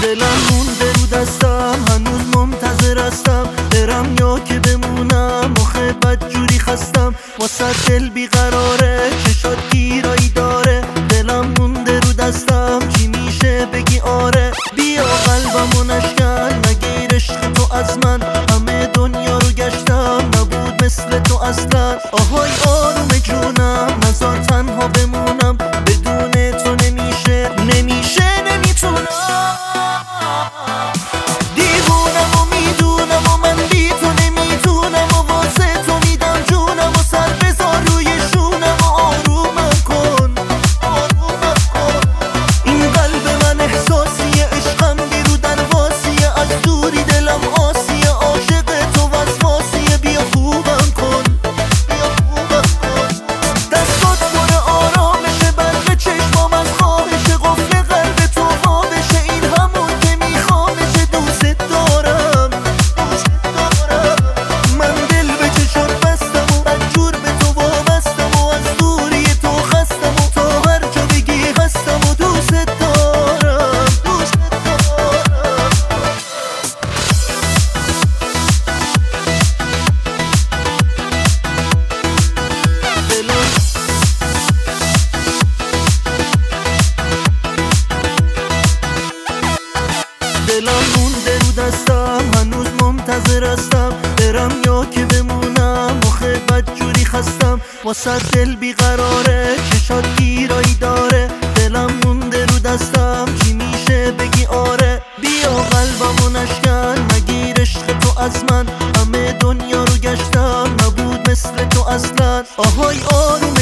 دلم مونده رو دستم، هنوز منتظر هستم برم یا که بمونم. آخه بدجوری خستم واسه دل بیقراره، چشات گیرایی داره. دلم مونده رو دستم، چی میشه بگی آره؟ بیا قلبمو نشکن، نگیر عشق تو از من. همه دنیا رو گشتم، نبود مثل تو اصلا. آهای آروم جونم، نذار تنها بمونم. بدون تو نمیشه نمیتونم. دیوونم و میدونم و من بی تو نمیتونم و واسه تو میدم جونم و سر بذار روی شونم و آرومم کن. این قلب من احساسیه، عشقم بیرو درواسیه. از دوری دلم آسیه، عاشق تو وسواسیه. بیا خوبم کن دستات پر آرامشه، برق چشمام از خواهشه. قفل قلب تو وا بشه، این همون که میخوامشه. دوست دارم من، دل به چشات بستم و بدجور به تو وابستم و از دوری تو خستم و تا هر جا بگی هستم و دوست دارم. دلم مونده رو دستم، هنوز منتظر هستم برم یا که بمونم. آخه بدجوری خستم واسه دل بیقراره، چشات گیرایی داره. دلم مونده رو دستم، چی میشه بگی آره؟ بیا قلبمو نشکن، نگیر عشق تو از من. همه دنیا رو گشتم، نبود مثل تو اصلا. آهای آروم